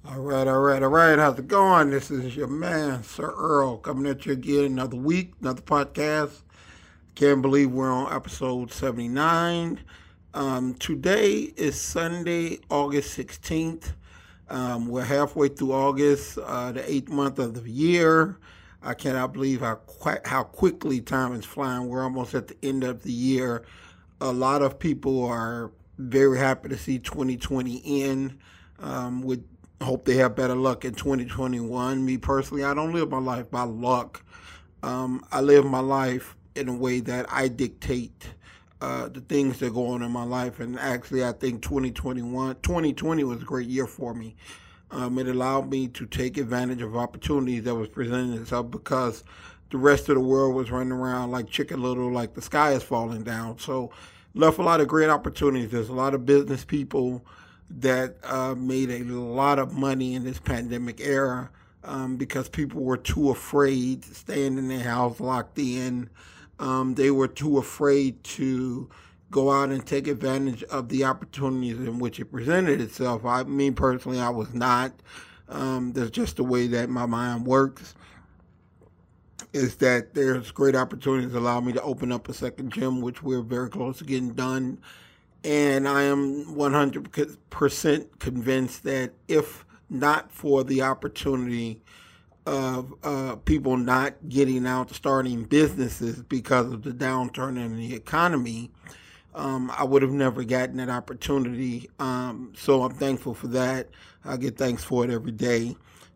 All right. How's it going? This is your man, Sir Earl, coming at you again another week, another podcast. Can't believe we're on episode 79. Today is Sunday, August 16th. We're halfway through August, the eighth month of the year. I cannot believe how quickly time is flying. We're almost at the end of the year. A lot of people are very happy to see 2020 end. With hope they have better luck in 2021. Me personally, I don't live my life by luck. I live my life in a way that I dictate the things that go on in my life. And actually, I think 2020 was a great year for me. It allowed me to take advantage of opportunities that was presenting itself because the rest of the world was running around like Chicken Little, like the sky is falling down. So left a lot of great opportunities. There's a lot of business people that made a lot of money in this pandemic era because people were too afraid to stand in their house locked in. They were too afraid to go out and take advantage of the opportunities in which it presented itself. Me personally, I was not. That's just the way that my mind works. Is that there's great opportunities that allow me to open up a second gym, which we're very close to getting done. And I am 100% convinced that if not for the opportunity of people not getting out, starting businesses because of the downturn in the economy, I would have never gotten that opportunity. So I'm thankful for that. I get thanks for it every day.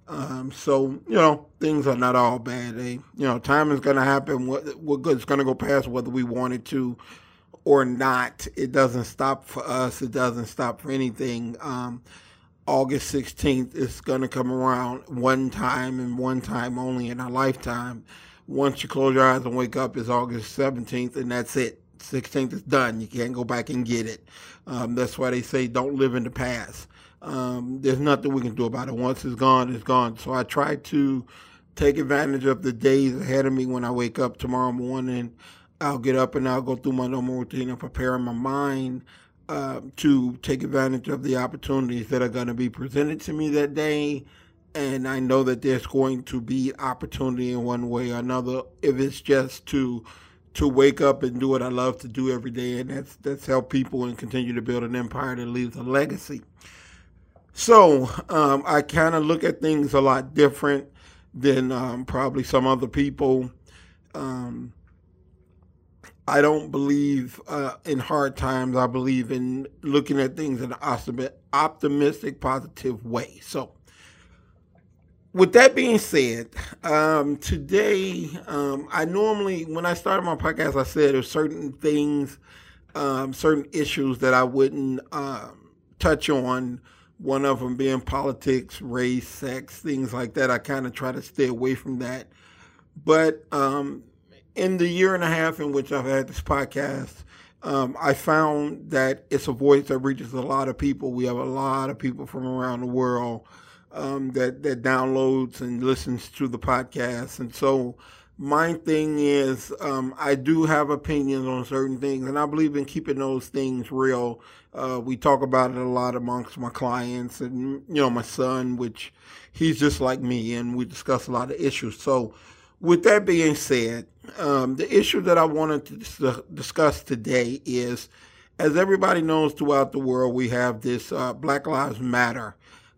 Things are not all bad. Time is going to happen. What good is going to go past whether we wanted to or not. It doesn't stop for us. It doesn't stop for anything. August 16th is going to come around one time and one time only in our lifetime. Once you close your eyes and wake up, it's August 17th, and that's it. 16th is done. You can't go back and get it. That's why they say don't live in the past. There's nothing we can do about it. Once it's gone, it's gone. So I try to take advantage of the days ahead of me. When I wake up tomorrow morning, I'll get up and I'll go through my normal routine and prepare my mind to take advantage of the opportunities that are going to be presented to me that day. And I know that there's going to be opportunity in one way or another, if it's just to wake up and do what I love to do every day, and that's help people and continue to build an empire that leaves a legacy. So I kind of look at things a lot different than probably some other people. I don't believe in hard times. I believe in looking at things in an optimistic, positive way. So with that being said, today, I normally, when I started my podcast, I said there's certain things, certain issues that I wouldn't touch on. One of them being politics, race, sex, things like that. I kind of try to stay away from that. But in the year and a half in which I've had this podcast, I found that it's a voice that reaches a lot of people. We have a lot of people from around the world that downloads and listens to the podcast. And so my thing is I do have opinions on certain things, and I believe in keeping those things real. We talk about it a lot amongst my clients and, my son, which he's just like me, and we discuss a lot of issues. So with that being said, the issue that I wanted to discuss today is, as everybody knows throughout the world, we have this Black Lives Matter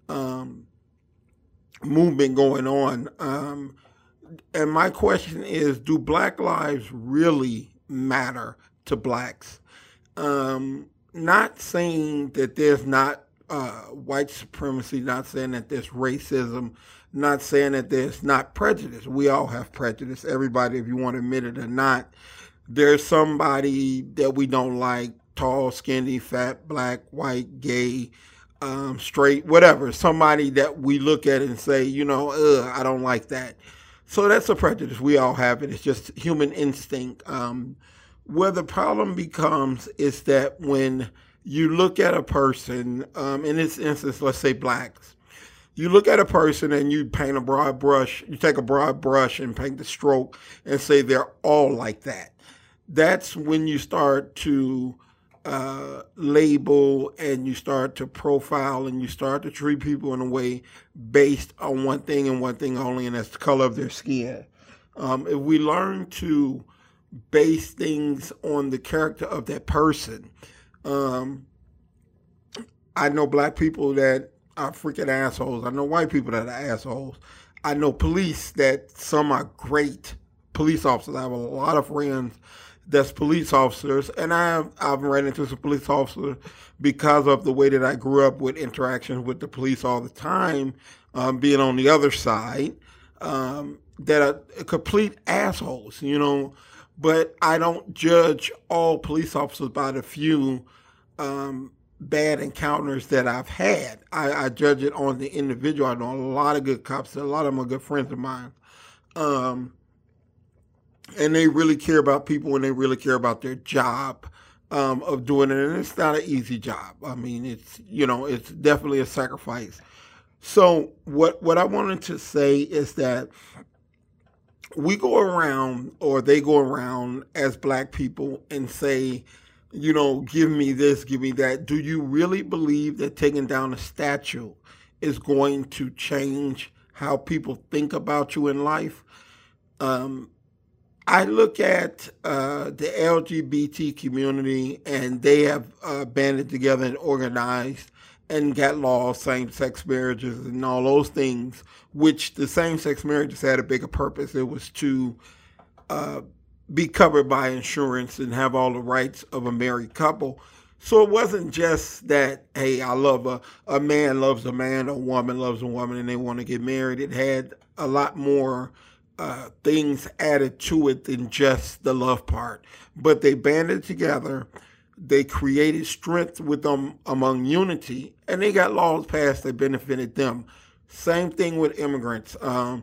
movement going on. And my question is, do Black lives really matter to blacks? Not saying that there's not white supremacy, not saying that there's racism, not saying that there's not prejudice. We all have prejudice. Everybody, if you want to admit it or not, there's somebody that we don't like, tall, skinny, fat, black, white, gay, straight, whatever. Somebody that we look at and say, I don't like that. So that's a prejudice. We all have it. It's just human instinct. Where the problem becomes is that when you look at a person, in this instance, let's say blacks, you look at a person and you paint a broad brush, you take a broad brush and paint the stroke and say they're all like that. That's when you start to label and you start to profile and you start to treat people in a way based on one thing and one thing only, and that's the color of their skin. If we learn to base things on the character of that person, I know black people that are freaking assholes. I know white people that are assholes. I know police that some are great police officers. I have a lot of friends that's police officers, and I've ran into some police officers because of the way that I grew up with interactions with the police all the time, being on the other side, that are complete assholes, you know. But I don't judge all police officers by the few bad encounters that I've had. I judge it on the individual. I know a lot of good cops, a lot of them are good friends of mine. And they really care about people and they really care about their job of doing it. And it's not an easy job. I mean, it's, you know, it's definitely a sacrifice. So what I wanted to say is that we go around, or they go around as black people and say, you know, give me this, give me that. Do you really believe that taking down a statue is going to change how people think about you in life? I look at the LGBT community, and they have banded together and organized and got laws, same-sex marriages and all those things, which the same-sex marriages had a bigger purpose. It was to be covered by insurance and have all the rights of a married couple. So it wasn't just that, hey, I love a man loves a man, a woman loves a woman, and they want to get married. It had a lot more things added to it than just the love part. But they banded together, they created strength with them among unity, and they got laws passed that benefited them. Same thing with immigrants.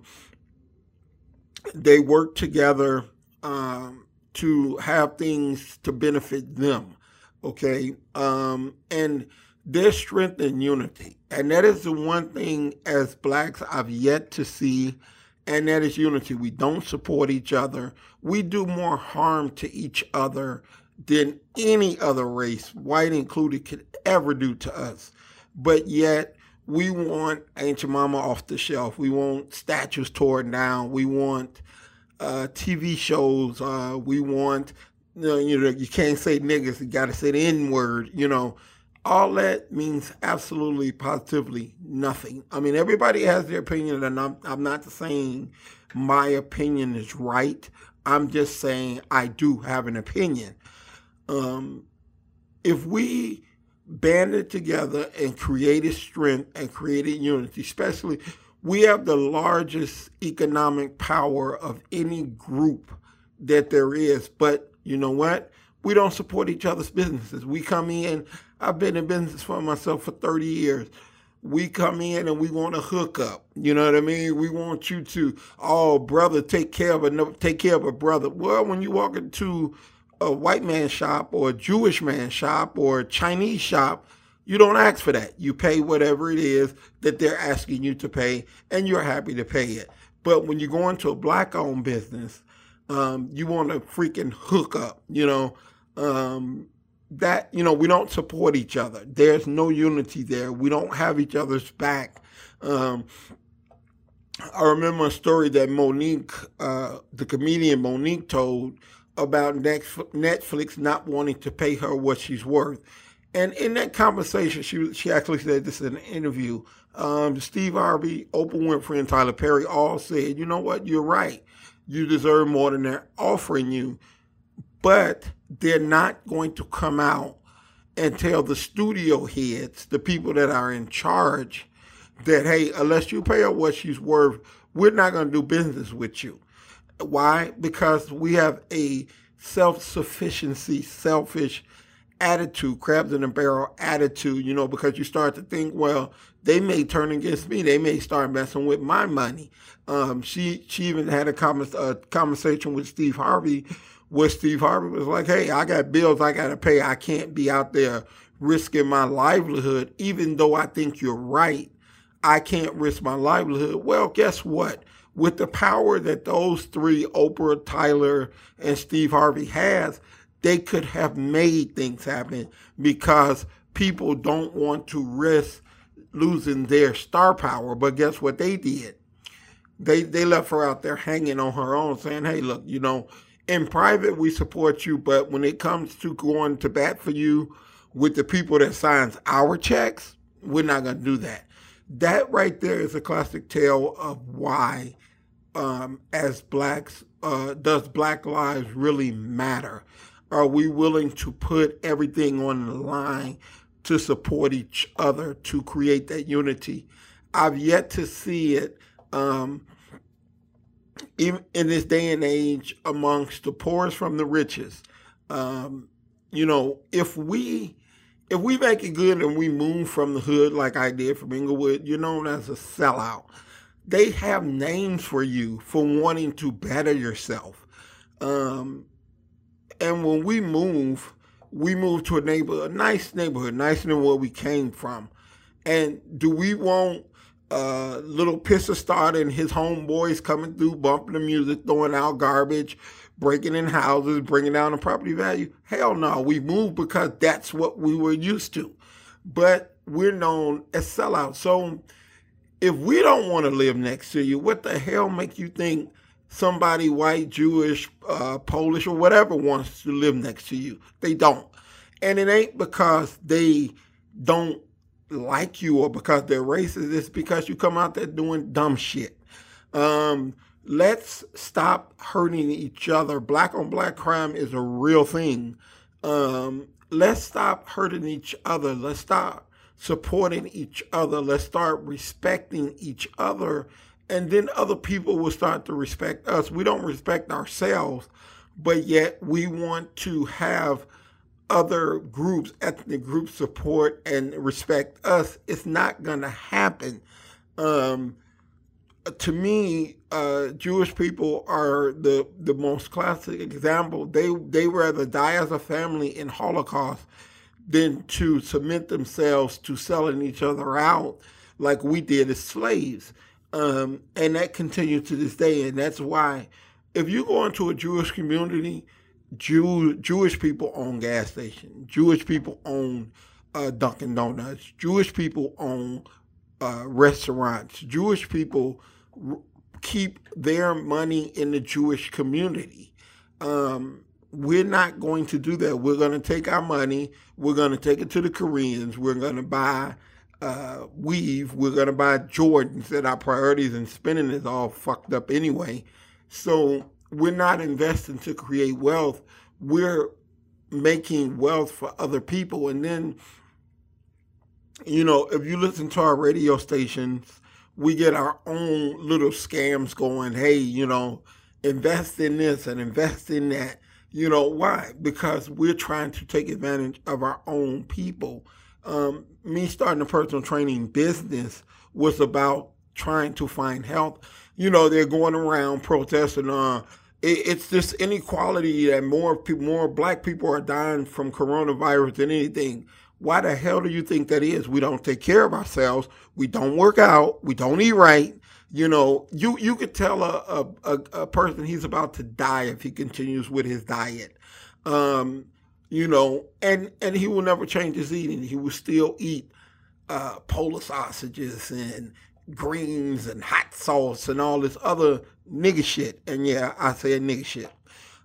They worked together to have things to benefit them, okay? And there's strength in unity. And that is the one thing as blacks I've yet to see, and that is unity. We don't support each other. We do more harm to each other than any other race, white included, could ever do to us. But yet, we want Aunt Jemima off the shelf. We want statues torn down. We want TV shows. We want, you know, you can't say niggas. You got to say the N-word. You know, all that means absolutely, positively nothing. I mean, everybody has their opinion, and I'm not saying my opinion is right. I'm just saying I do have an opinion. If we banded together and created strength and created unity, especially, we have the largest economic power of any group that there is. But you know what? We don't support each other's businesses. We come in, I've been in business for myself for 30 years. We come in and we want to hook up. You know what I mean? We want you to, oh, brother, take care of a brother. Well, when you walk into a white man's shop or a Jewish man's shop or a Chinese shop, you don't ask for that. You pay whatever it is that they're asking you to pay, and you're happy to pay it. But when you go into a black-owned business, you want to freaking hook up, you know. That, you know, we don't support each other. There's no unity there. We don't have each other's back. I remember a story that Monique, the comedian Monique, told about Netflix not wanting to pay her what she's worth. And in that conversation, she actually said this in an interview. Steve Harvey, Oprah Winfrey, and Tyler Perry all said, you know what, you're right. You deserve more than they're offering you. But they're not going to come out and tell the studio heads, the people that are in charge, that, hey, unless you pay her what she's worth, we're not going to do business with you. Why? Because we have a self-sufficiency, selfish attitude, crabs in a barrel attitude, you know, because you start to think, well, they may turn against me. They may start messing with my money. She even had a conversation with Steve Harvey, where Steve Harvey was like, hey, I got bills I got to pay. I can't be out there risking my livelihood, even though I think you're right. I can't risk my livelihood. Well, guess what? With the power that those three, Oprah, Tyler, and Steve Harvey has, they could have made things happen because people don't want to risk losing their star power. But guess what they did? They left her out there hanging on her own, saying, hey, look, in private we support you, but when it comes to going to bat for you with the people that signs our checks, we're not going to do that. That right there is a classic tale of why, as blacks, does Black lives really matter? Are we willing to put everything on the line to support each other, to create that unity? I've yet to see it, even in this day and age, amongst the poorest from the richest. If we make it good and we move from the hood like I did from Inglewood, you're known as a sellout. They have names for you for wanting to better yourself. And when we move to a neighborhood, a nice neighborhood, nicer than where we came from. And do we want little Pisser Start and his homeboys coming through, bumping the music, throwing out garbage, breaking in houses, bringing down the property value? Hell no. We moved because that's what we were used to. But we're known as sellouts. So if we don't want to live next to you, what the hell makes you think somebody white, Jewish, Polish, or whatever wants to live next to you? They don't. And it ain't because they don't like you or because they're racist. It's because you come out there doing dumb shit. Let's stop hurting each other. Black on black crime is a real thing. Let's stop hurting each other. Let's stop supporting each other. Let's start respecting each other. And then other people will start to respect us. We don't respect ourselves, but yet we want to have other groups, ethnic groups, support and respect us. It's not going to happen. To me, Jewish people are the most classic example. They rather die as a family in Holocaust than to submit themselves to selling each other out like we did as slaves. And that continues to this day. And that's why if you go into a Jewish community, Jewish people own gas stations. Jewish people own Dunkin' Donuts. Jewish people own restaurants. Jewish people keep their money in the Jewish community. We're not going to do that. We're going to take our money. We're going to take it to the Koreans. We're going to buy weave. We're going to buy Jordans. That our priorities and spending is all fucked up anyway. So we're not investing to create wealth. We're making wealth for other people. And then, if you listen to our radio stations, we get our own little scams going. Hey, invest in this and invest in that. Why? Because we're trying to take advantage of our own people. Me starting a personal training business was about trying to find health. They're going around protesting. It's this inequality that more black people are dying from coronavirus than anything. Why the hell do you think that is? We don't take care of ourselves. We don't work out. We don't eat right. You could tell a person he's about to die if he continues with his diet. And he will never change his eating. He will still eat polar sausages and greens and hot sauce and all this other nigga shit. And yeah, I say nigga shit.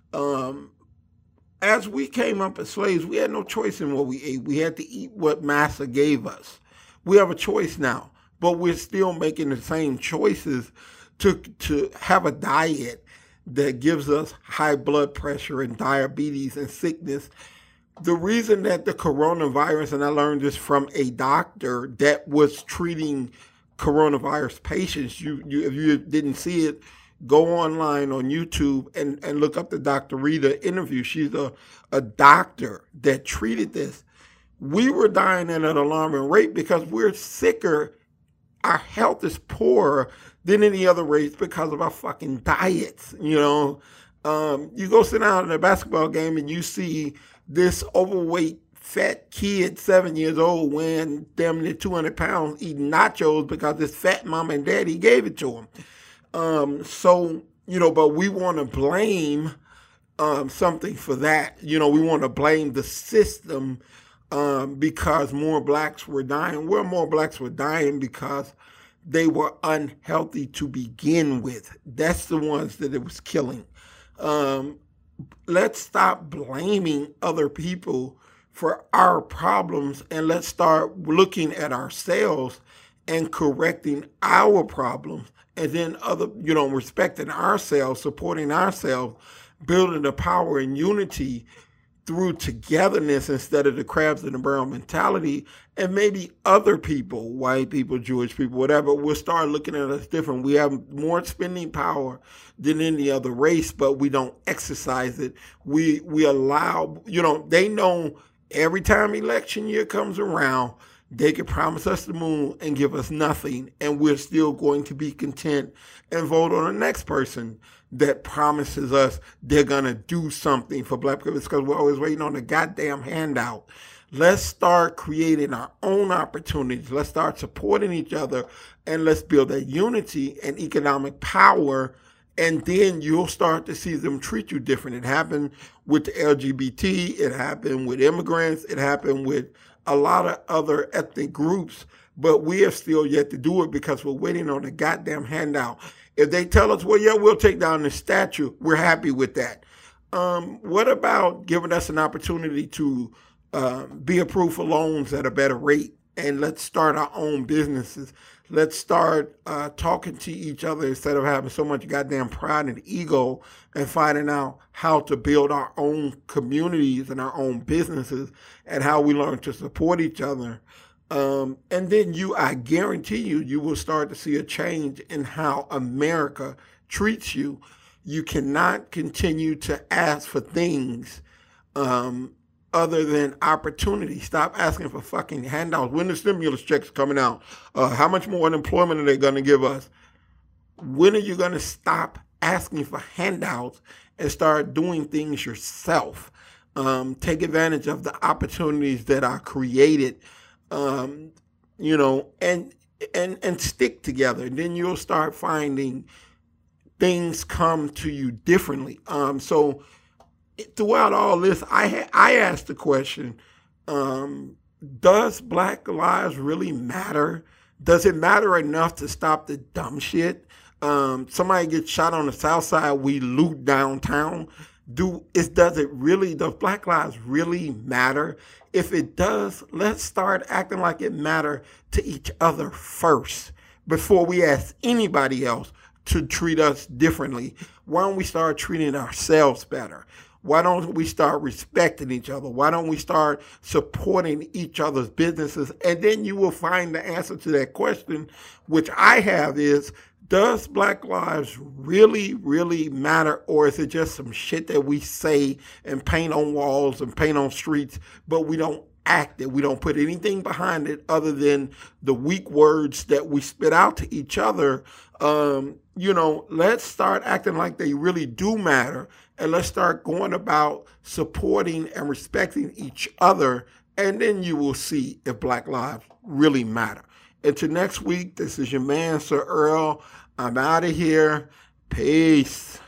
As we came up as slaves, we had no choice in what we ate. We had to eat what Master gave us. We have a choice now, but we're still making the same choices to have a diet that gives us high blood pressure and diabetes and sickness. The reason that the coronavirus, and I learned this from a doctor that was treating coronavirus patients, if you didn't see it, go online on YouTube and look up the Dr. Rita interview. She's a doctor that treated this. We were dying at an alarming rate because we're sicker. Our health is poorer than any other race because of our fucking diets. You go sit down at a basketball game and you see this overweight fat kid, 7 years old, weighing damn near 200 pounds, eating nachos because his fat mom and daddy gave it to him. But we want to blame something for that. You know, we want to blame the system because more blacks were dying. Well, more blacks were dying because they were unhealthy to begin with. That's the ones that it was killing. Let's stop blaming other people for our problems, and let's start looking at ourselves and correcting our problems, and then respecting ourselves, supporting ourselves, building the power and unity through togetherness instead of the crabs in the barrel mentality. And maybe other people, white people, Jewish people, whatever, will start looking at us different. We have more spending power than any other race, but we don't exercise it. We allow, they know every time election year comes around, they can promise us the moon and give us nothing, and we're still going to be content and vote on the next person that promises us they're going to do something for black people, because we're always waiting on the goddamn handout. Let's start creating our own opportunities. Let's start supporting each other, and let's build that unity and economic power, and then you'll start to see them treat you different. It happened with the LGBT. It happened with immigrants. It happened with a lot of other ethnic groups, but we have still yet to do it because we're waiting on the goddamn handout. If they tell us, well, yeah, we'll take down the statue, we're happy with that. What about giving us an opportunity to be approved for loans at a better rate? And let's start our own businesses. Let's start talking to each other instead of having so much goddamn pride and ego, and finding out how to build our own communities and our own businesses, and how we learn to support each other. And then I guarantee you will start to see a change in how America treats you. You cannot continue to ask for things other than opportunity. Stop asking for fucking handouts. When the stimulus checks coming out? How much more unemployment are they going to give us? When are you going to stop asking for handouts and start doing things yourself? Take advantage of the opportunities that are created, and stick together. And then you'll start finding things come to you differently. So throughout all this, I asked the question, does Black lives really matter? Does it matter enough to stop the dumb shit? Somebody gets shot on the south side, we loot downtown. Does Black lives really matter? If it does, let's start acting like it matters to each other first before we ask anybody else to treat us differently. Why don't we start treating ourselves better? Why don't we start respecting each other? Why don't we start supporting each other's businesses? And then you will find the answer to that question, which I have, is, does Black lives really, really matter? Or is it just some shit that we say and paint on walls and paint on streets, but we don't act it? We don't put anything behind it other than the weak words that we spit out to each other. Let's start acting like they really do matter, and let's start going about supporting and respecting each other, and then you will see if Black lives really matter. Until next week, this is your man, Sir Earl. I'm out of here. Peace.